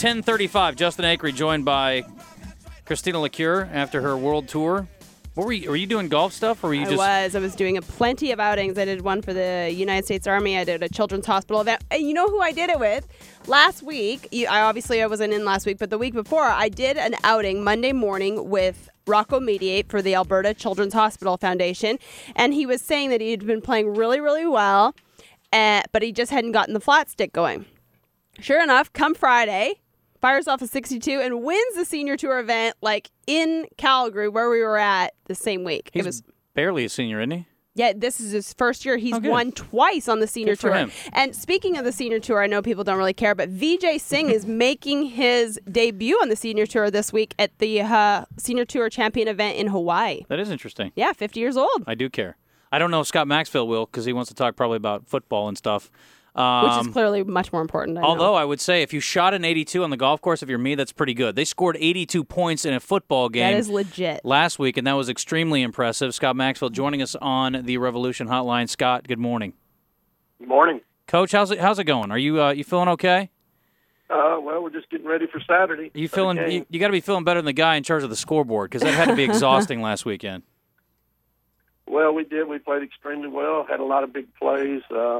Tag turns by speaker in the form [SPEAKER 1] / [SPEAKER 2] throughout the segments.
[SPEAKER 1] 10:35. Justin Acri joined by Christina LaCure after her world tour. What were you doing golf stuff, or were you just?
[SPEAKER 2] I was doing plenty of outings. I did one for the United States Army. I did a Children's Hospital event. And you know who I did it with? Last week, I wasn't in last week, but the week before, I did an outing Monday morning with Rocco Mediate for the Alberta Children's Hospital Foundation. And he was saying that he had been playing really, really well, but he just hadn't gotten the flat stick going. Sure enough, come Friday, fires off a 62 and wins the senior tour event in Calgary where we were at the same week.
[SPEAKER 1] He's barely a senior, isn't he?
[SPEAKER 2] Yeah, this is his first year. He's won twice on the senior tour.
[SPEAKER 1] Him.
[SPEAKER 2] And speaking of the senior tour, I know people don't really care, but Vijay Singh is making his debut on the senior tour this week at the senior tour champion event in Hawaii.
[SPEAKER 1] That is interesting.
[SPEAKER 2] Yeah, 50 years old.
[SPEAKER 1] I do care. I don't know if Scott Maxfield will because he wants to talk probably about football and stuff.
[SPEAKER 2] Which is clearly much more important.
[SPEAKER 1] Although I would say if you shot an 82 on the golf course, if you're me, that's pretty good. They scored 82 points in a football game.
[SPEAKER 2] That is legit.
[SPEAKER 1] Last week, and that was extremely impressive. Scott Maxfield joining us on the Revolution Hotline. Scott, good morning.
[SPEAKER 3] Good morning.
[SPEAKER 1] Coach, how's it going? Are you feeling okay?
[SPEAKER 3] Well, we're just getting ready for Saturday.
[SPEAKER 1] You feeling? You got to be feeling better than the guy in charge of the scoreboard because that had to be exhausting last weekend.
[SPEAKER 3] Well, we did. We played extremely well. Had a lot of big plays.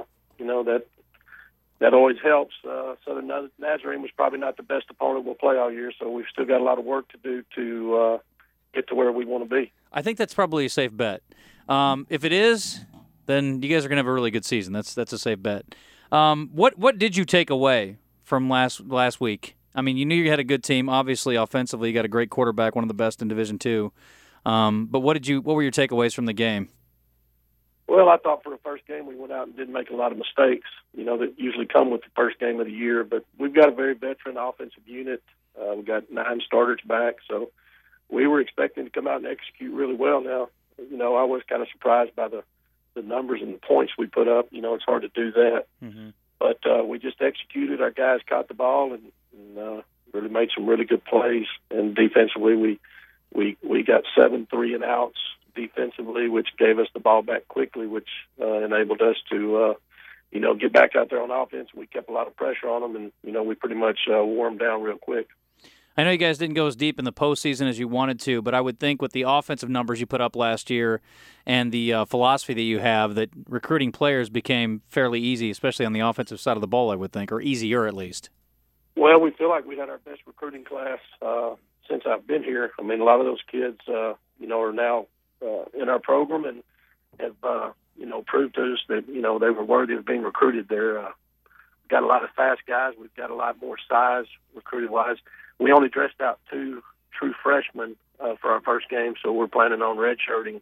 [SPEAKER 3] That always helps. Southern Nazarene was probably not the best opponent we'll play all year, so we've still got a lot of work to do to get to where we want to be.
[SPEAKER 1] I think that's probably a safe bet. If it is, then you guys are going to have a really good season. That's a safe bet. What did you take away from last week? I mean, you knew you had a good team. Obviously, offensively, you got a great quarterback, one of the best in Division II. But what were your takeaways from the game?
[SPEAKER 3] Well, I thought for the first game we went out and didn't make a lot of mistakes, that usually come with the first game of the year. But we've got a very veteran offensive unit. We've got 9 starters back, so we were expecting to come out and execute really well. Now, I was kind of surprised by the numbers and the points we put up. It's hard to do that. Mm-hmm. But we just executed. Our guys caught the ball and really made some really good plays. And defensively, we got 7 3-and-outs defensively, which gave us the ball back quickly, which enabled us to, get back out there on offense. We kept a lot of pressure on them, and, we pretty much wore them down real quick.
[SPEAKER 1] I know you guys didn't go as deep in the postseason as you wanted to, but I would think with the offensive numbers you put up last year and the philosophy that you have, that recruiting players became fairly easy, especially on the offensive side of the ball, I would think, or easier at least.
[SPEAKER 3] Well, we feel like we had our best recruiting class since I've been here. I mean, a lot of those kids, are now in our program and have, proved to us that, they were worthy of being recruited there. We've got a lot of fast guys. We've got a lot more size recruiting-wise. We only dressed out 2 true freshmen for our first game, so we're planning on redshirting,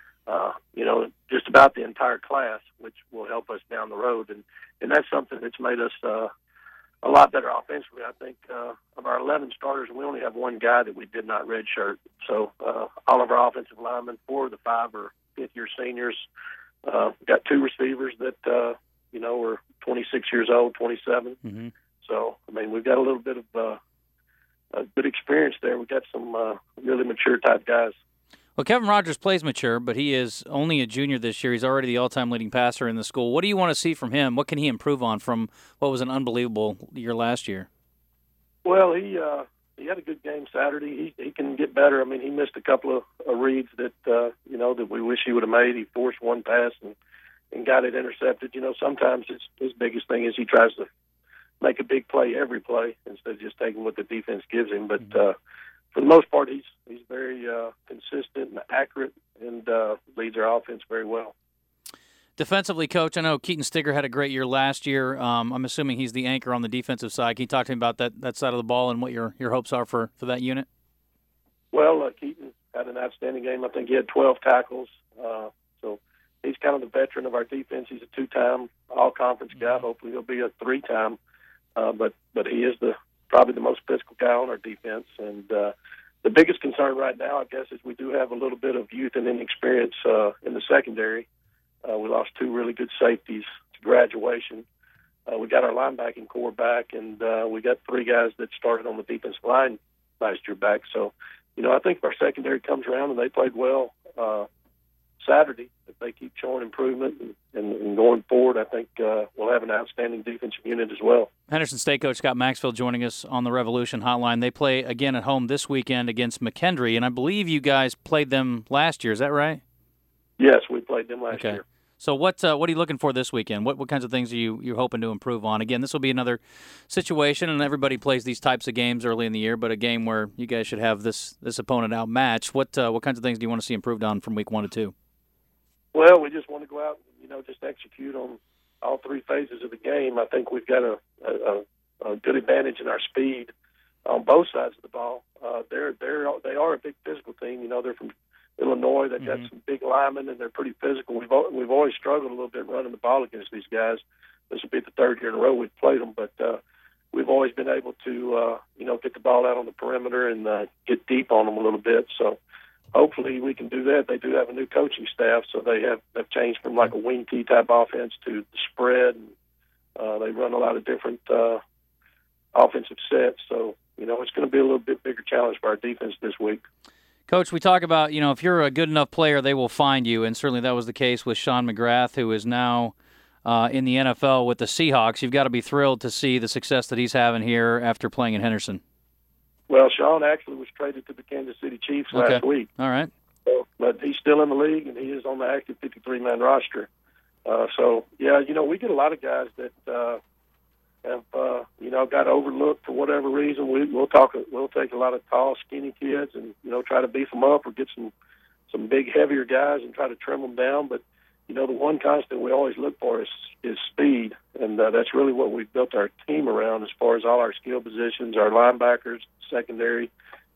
[SPEAKER 3] just about the entire class, which will help us down the road. And that's something that's made us a lot better offensively. I think of our 11 starters, we only have 1 guy that we did not redshirt. So all of our offensive linemen, 4 of the 5 are fifth-year seniors. Got 2 receivers that, are 26 years old, 27. Mm-hmm. So, I mean, we've got a little bit of a good experience there. We've got some really mature-type guys.
[SPEAKER 1] Well, Kevin Rogers plays mature, but he is only a junior this year. He's already the all-time leading passer in the school. What do you want to see from him? What can he improve on from what was an unbelievable year last year?
[SPEAKER 3] Well, he had a good game Saturday. He can get better. I mean, he missed a couple of reads that that we wish he would have made. He forced one pass and got it intercepted. Sometimes his biggest thing is he tries to make a big play every play instead of just taking what the defense gives him. But for the most part, he's very consistent and accurate and leads our offense very well.
[SPEAKER 1] Defensively, Coach, I know Keaton Stigger had a great year last year. I'm assuming he's the anchor on the defensive side. Can you talk to me about that side of the ball and what your hopes are for that unit?
[SPEAKER 3] Well, Keaton had an outstanding game. I think he had 12 tackles. So he's kind of the veteran of our defense. He's a 2-time all-conference guy. Hopefully he'll be a 3-time. But he is probably the most physical guy on our defense. And the biggest concern right now, I guess, is we do have a little bit of youth and inexperience in the secondary. We lost 2 really good safeties to graduation. We got our linebacking core back, and we got 3 guys that started on the defensive line last year back. So, I think if our secondary comes around and they played well Saturday. If they keep showing improvement and going forward, I think we'll have an outstanding defensive unit as well.
[SPEAKER 1] Henderson State coach Scott Maxfield joining us on the Revolution Hotline. They play again at home this weekend against McKendree, and I believe you guys played them last year. Is that right?
[SPEAKER 3] Yes, we played them last year.
[SPEAKER 1] So what are you looking for this weekend? What kinds of things are you're hoping to improve on? Again, this will be another situation, and everybody plays these types of games early in the year, but a game where you guys should have this opponent outmatched. What kinds of things do you want to see improved on from week 1 to 2?
[SPEAKER 3] Well, we just want to go out and, just execute on all three phases of the game. I think we've got a good advantage in our speed on both sides of the ball. They are a big physical team. They're from Illinois. They've got some big linemen, and they're pretty physical. We've always struggled a little bit running the ball against these guys. This will be the third year in a row we've played them, but we've always been able to, get the ball out on the perimeter and get deep on them a little bit. So hopefully we can do that. They do have a new coaching staff, so they've changed from like a wing T type offense to the spread. And, they run a lot of different offensive sets. So, it's going to be a little bit bigger challenge for our defense this week.
[SPEAKER 1] Coach, we talk about, if you're a good enough player, they will find you, and certainly that was the case with Sean McGrath, who is now in the NFL with the Seahawks. You've got to be thrilled to see the success that he's having here after playing in Henderson.
[SPEAKER 3] Well, Sean actually was traded to the Kansas City Chiefs last week.
[SPEAKER 1] All right.
[SPEAKER 3] But he's still in the league, and he is on the active 53-man roster. We get a lot of guys that have got overlooked for whatever reason. We'll take a lot of tall, skinny kids and try to beef them up, or get some big, heavier guys and try to trim them down. But the one constant we always look for is speed, and that's really what we've built our team around as far as all our skill positions, our linebackers, secondary.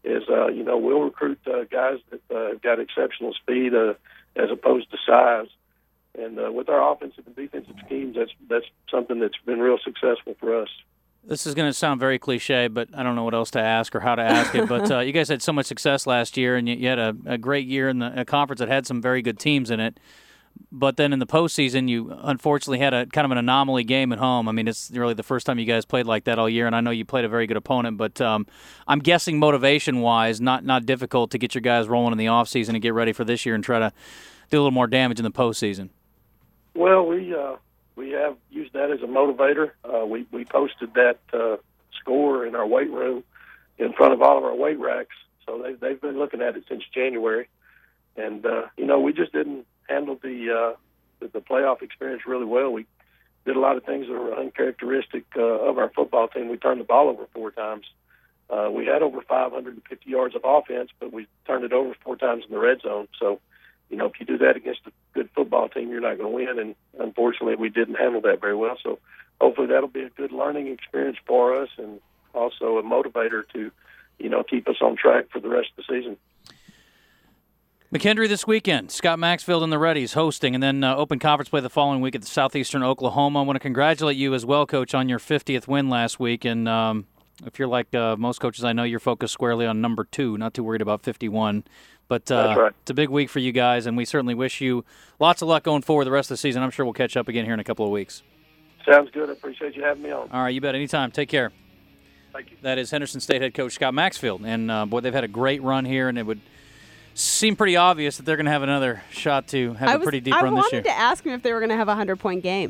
[SPEAKER 3] We'll recruit guys that have got exceptional speed as opposed to size. And with our offensive and defensive schemes, that's something that's been real successful for us.
[SPEAKER 1] This is going to sound very cliche, but I don't know what else to ask or how to ask it. But you guys had so much success last year, and you had a great year in a conference that had some very good teams in it. But then in the postseason, you unfortunately had a kind of an anomaly game at home. I mean, it's really the first time you guys played like that all year, and I know you played a very good opponent. But I'm guessing motivation-wise, not difficult to get your guys rolling in the offseason and get ready for this year and try to do a little more damage in the postseason.
[SPEAKER 3] Well, we have used that as a motivator. We posted that score in our weight room in front of all of our weight racks, so they've been looking at it since January. And we just didn't handle the playoff experience really well. We did a lot of things that were uncharacteristic of our football team. We turned the ball over 4 times. We had over 550 yards of offense, but we turned it over 4 times in the red zone. So, if you do that against a good football team, you're not going to win. And unfortunately, we didn't handle that very well. So hopefully that'll be a good learning experience for us, and also a motivator to, keep us on track for the rest of the season.
[SPEAKER 1] McKendree this weekend. Scott Maxfield and the Reddies hosting, and then open conference play the following week at Southeastern Oklahoma. I want to congratulate you as well, Coach, on your 50th win last week. And if you're like most coaches I know, you're focused squarely on number 2, not too worried about 51. But
[SPEAKER 3] That's right.
[SPEAKER 1] It's a big week for you guys, and we certainly wish you lots of luck going forward the rest of the season. I'm sure we'll catch up again here in a couple of weeks.
[SPEAKER 3] Sounds good. I appreciate you having me on.
[SPEAKER 1] All right, you bet. Anytime. Take care.
[SPEAKER 3] Thank you.
[SPEAKER 1] That is Henderson State head coach Scott Maxfield. And, they've had a great run here, and it would seem pretty obvious that they're going to have another shot to have a pretty deep run this year.
[SPEAKER 2] I wanted to ask him if they were going to have a 100-point game.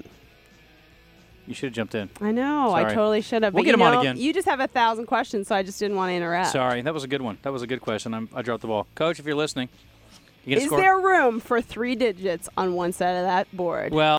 [SPEAKER 1] You should have jumped in.
[SPEAKER 2] I know.
[SPEAKER 1] Sorry.
[SPEAKER 2] I totally should have.
[SPEAKER 1] We'll
[SPEAKER 2] but
[SPEAKER 1] get him on again.
[SPEAKER 2] You just have 1,000 questions, so I just didn't want to interrupt.
[SPEAKER 1] Sorry. That was a good one. That was a good question. I dropped the ball. Coach, if you're listening, you get a
[SPEAKER 2] Is
[SPEAKER 1] score.
[SPEAKER 2] there room for 3 digits on one side of that board?
[SPEAKER 1] Well,